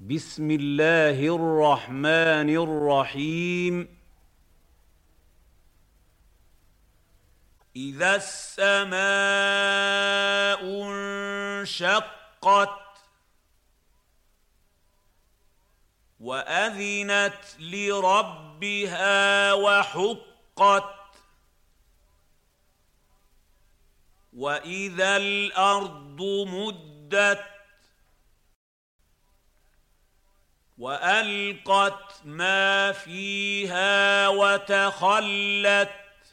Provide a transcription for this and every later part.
بسم الله الرحمن الرحيم. إذا السماء انشقت وأذنت لربها وحقت وإذا الأرض مدت وألقت ما فيها وتخلت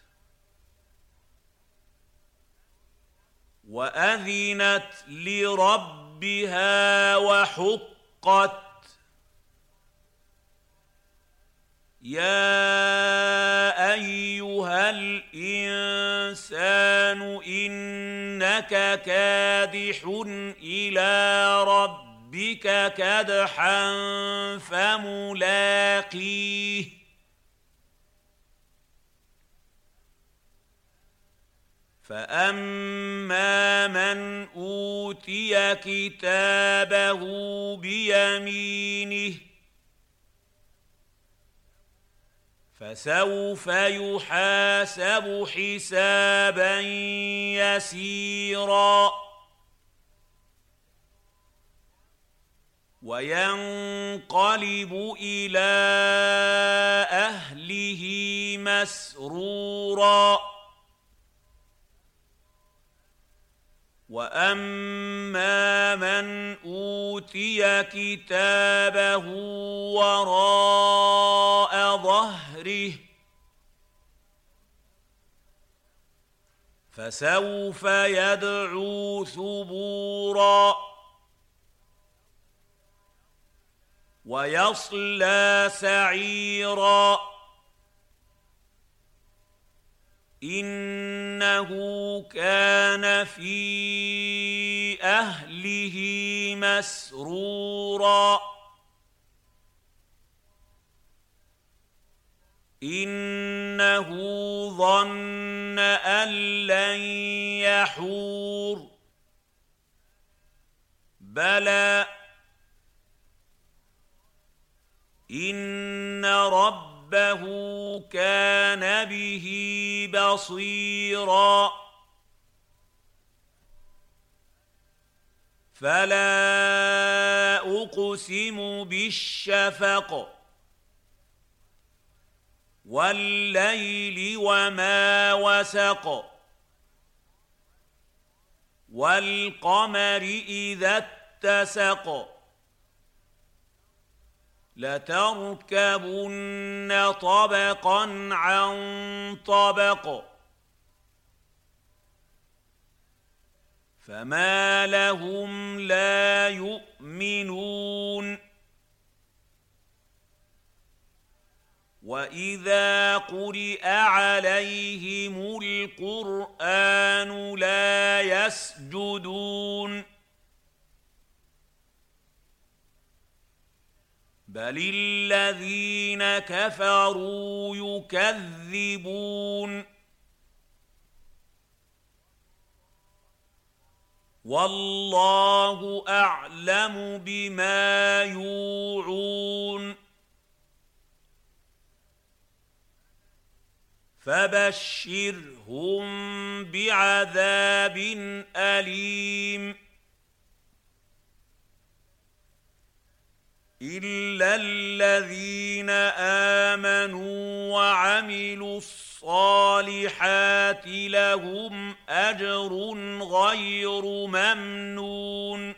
وأذنت لربها وحقت يا أيها الإنسان إنك كادح إلى ربك كدحا فملاقيه فأما من أوتي كتابه بيمينه فسوف يحاسب حسابا يسيرا وينقلب إلى أهله مسرورا وأما من أوتي كتابه وراء ظهره فسوف يدعو ثبورا ويصلى سعيرا إنه كان في أهله مسرورا إنه ظن أن لن يحور بلى إن ربه كان به بصيرا فلا أقسم بالشفق والليل وما وسق والقمر إذا اتسق لتركبن طبقا عن طبق فما لهم لا يؤمنون وإذا قرئ عليهم القرآن لا يسجدون بل الذين كفروا يكذبون والله أعلم بما يوعون فبشرهم بعذاب أليم إلا الذين آمنوا وعملوا الصالحات لهم أجر غير ممنون